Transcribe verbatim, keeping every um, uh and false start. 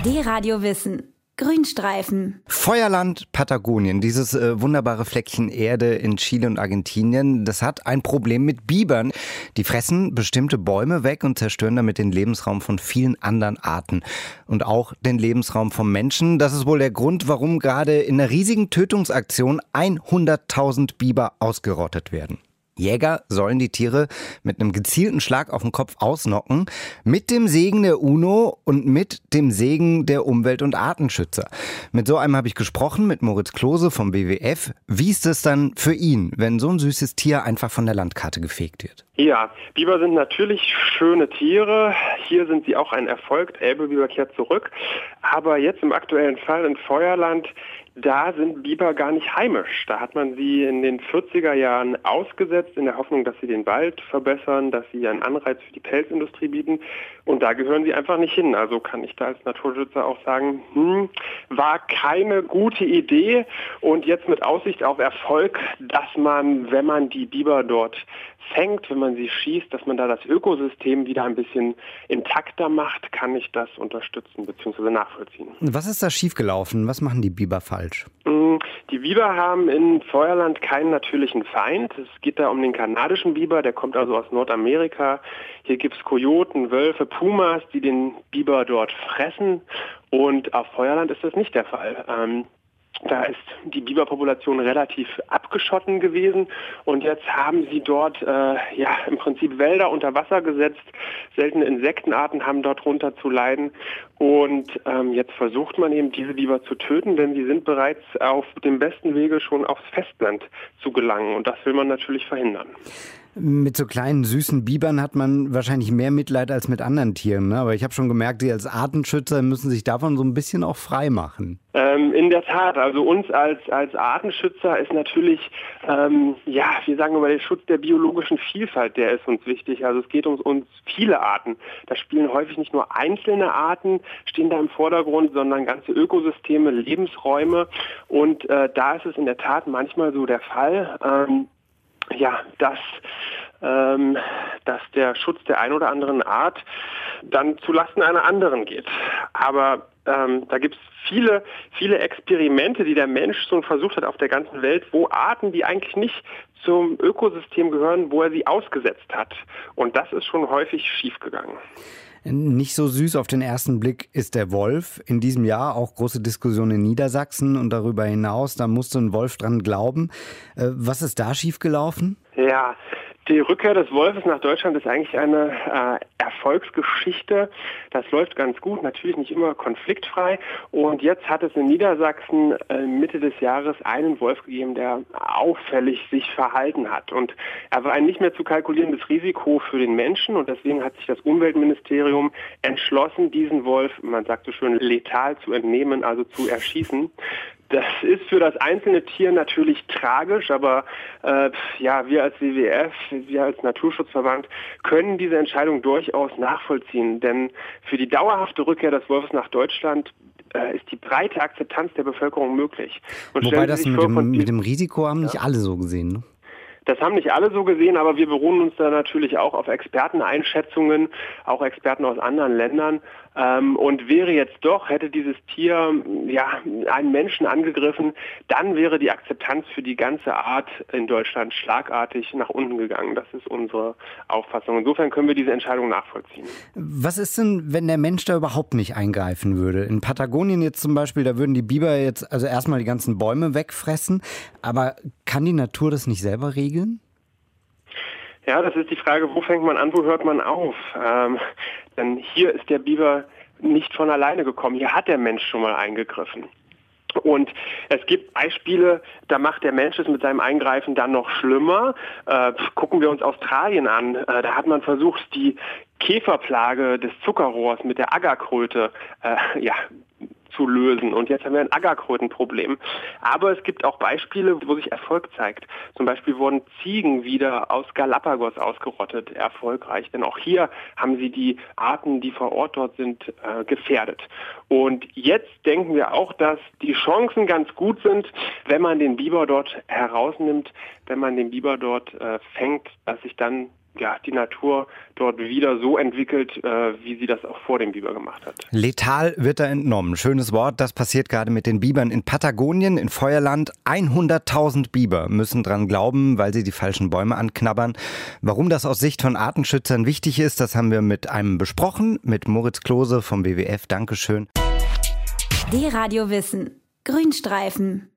D-Radio Wissen. Grünstreifen. Feuerland Patagonien, dieses äh, wunderbare Fleckchen Erde in Chile und Argentinien, das hat ein Problem mit Bibern. Die fressen bestimmte Bäume weg und zerstören damit den Lebensraum von vielen anderen Arten. Und auch den Lebensraum vom Menschen. Das ist wohl der Grund, warum gerade in einer riesigen Tötungsaktion hunderttausend Biber ausgerottet werden. Jäger sollen die Tiere mit einem gezielten Schlag auf den Kopf ausnocken, mit dem Segen der UNO und mit dem Segen der Umwelt- und Artenschützer. Mit so einem habe ich gesprochen, mit Moritz Klose vom W W F. Wie ist es dann für ihn, wenn so ein süßes Tier einfach von der Landkarte gefegt wird? Ja, Biber sind natürlich schöne Tiere. Hier sind sie auch ein Erfolg. Der Elbe-Biber kehrt zurück. Aber jetzt im aktuellen Fall in Feuerland, da sind Biber gar nicht heimisch. Da hat man sie in den vierziger Jahren ausgesetzt, in der Hoffnung, dass sie den Wald verbessern, dass sie einen Anreiz für die Pelzindustrie bieten. Und da gehören sie einfach nicht hin. Also kann ich da als Naturschützer auch sagen, hm, war keine gute Idee. Und jetzt mit Aussicht auf Erfolg, dass man, wenn man die Biber dort fängt, wenn man sie schießt, dass man da das Ökosystem wieder ein bisschen intakter macht, kann ich das unterstützen bzw. nachvollziehen. Was ist da schiefgelaufen? Was machen die Biber falsch? Die Biber haben in Feuerland keinen natürlichen Feind. Es geht da um den kanadischen Biber, der kommt also aus Nordamerika. Hier gibt es Kojoten, Wölfe, Pumas, die den Biber dort fressen. Und auf Feuerland ist das nicht der Fall. Ähm, Da ist die Biberpopulation relativ abgeschotten gewesen und jetzt haben sie dort äh, ja im Prinzip Wälder unter Wasser gesetzt. Seltene Insektenarten haben dort runter zu leiden und ähm, jetzt versucht man eben diese Biber zu töten, denn sie sind bereits auf dem besten Wege schon aufs Festland zu gelangen und das will man natürlich verhindern. Mit so kleinen, süßen Bibern hat man wahrscheinlich mehr Mitleid als mit anderen Tieren, ne? Aber ich habe schon gemerkt, Sie als Artenschützer müssen sich davon so ein bisschen auch frei machen. Ähm, in der Tat, also uns als, als Artenschützer ist natürlich, ähm, ja, wir sagen immer, der Schutz der biologischen Vielfalt, der ist uns wichtig. Also es geht um uns viele Arten. Da spielen häufig nicht nur einzelne Arten, stehen da im Vordergrund, sondern ganze Ökosysteme, Lebensräume. Und äh, da ist es in der Tat manchmal so der Fall, ähm, ja, dass, ähm, dass der Schutz der ein oder anderen Art dann zulasten einer anderen geht. Aber ähm, da gibt es viele, viele Experimente, die der Mensch schon versucht hat auf der ganzen Welt, wo Arten, die eigentlich nicht zum Ökosystem gehören, wo er sie ausgesetzt hat. Und das ist schon häufig schiefgegangen. Nicht so süß auf den ersten Blick ist der Wolf. In diesem Jahr auch große Diskussion in Niedersachsen und darüber hinaus, da musste ein Wolf dran glauben. Was ist da schiefgelaufen? Ja, die Rückkehr des Wolfes nach Deutschland ist eigentlich eine äh, Erfolgsgeschichte. Das läuft ganz gut, natürlich nicht immer konfliktfrei. Und jetzt hat es in Niedersachsen äh, Mitte des Jahres einen Wolf gegeben, der auffällig sich verhalten hat. Und er war ein nicht mehr zu kalkulierendes Risiko für den Menschen. Und deswegen hat sich das Umweltministerium entschlossen, diesen Wolf, man sagt so schön, letal zu entnehmen, also zu erschießen. Das ist für das einzelne Tier natürlich tragisch, aber äh, ja, wir als W W F, wir als Naturschutzverband können diese Entscheidung durchaus nachvollziehen. Denn für die dauerhafte Rückkehr des Wolfes nach Deutschland äh, ist die breite Akzeptanz der Bevölkerung möglich. Und Wobei das mit, vor, dem, mit dem Risiko haben nicht ja. alle so gesehen, ne? Das haben nicht alle so gesehen, aber wir beruhen uns da natürlich auch auf Experteneinschätzungen, auch Experten aus anderen Ländern. Ähm, und wäre jetzt doch, hätte dieses Tier ja einen Menschen angegriffen, dann wäre die Akzeptanz für die ganze Art in Deutschland schlagartig nach unten gegangen. Das ist unsere Auffassung. Insofern können wir diese Entscheidung nachvollziehen. Was ist denn, wenn der Mensch da überhaupt nicht eingreifen würde? In Patagonien jetzt zum Beispiel, da würden die Biber jetzt also erstmal die ganzen Bäume wegfressen. Aber kann die Natur das nicht selber regeln? Ja, das ist die Frage, wo fängt man an, wo hört man auf? Ähm, denn hier ist der Biber nicht von alleine gekommen. Hier hat der Mensch schon mal eingegriffen. Und es gibt Beispiele, da macht der Mensch es mit seinem Eingreifen dann noch schlimmer. Äh, gucken wir uns Australien an. Äh, da hat man versucht, die Käferplage des Zuckerrohrs mit der Aggerkröte äh, ja, zu lösen. Und jetzt haben wir ein Aggerkrötenproblem. Aber es gibt auch Beispiele, wo sich Erfolg zeigt. Zum Beispiel wurden Ziegen wieder aus Galapagos ausgerottet, erfolgreich. Denn auch hier haben sie die Arten, die vor Ort dort sind, äh, gefährdet. Und jetzt denken wir auch, dass die Chancen ganz gut sind, wenn man den Biber dort herausnimmt, wenn man den Biber dort äh, fängt, dass sich dann ja, die Natur dort wieder so entwickelt, äh, wie sie das auch vor dem Biber gemacht hat. Letal wird er entnommen. Schönes Wort. Das passiert gerade mit den Bibern in Patagonien, in Feuerland. hunderttausend Biber müssen dran glauben, weil sie die falschen Bäume anknabbern. Warum das aus Sicht von Artenschützern wichtig ist, das haben wir mit einem besprochen, mit Moritz Klose vom W W F. Dankeschön. D-Radio Wissen. Grünstreifen.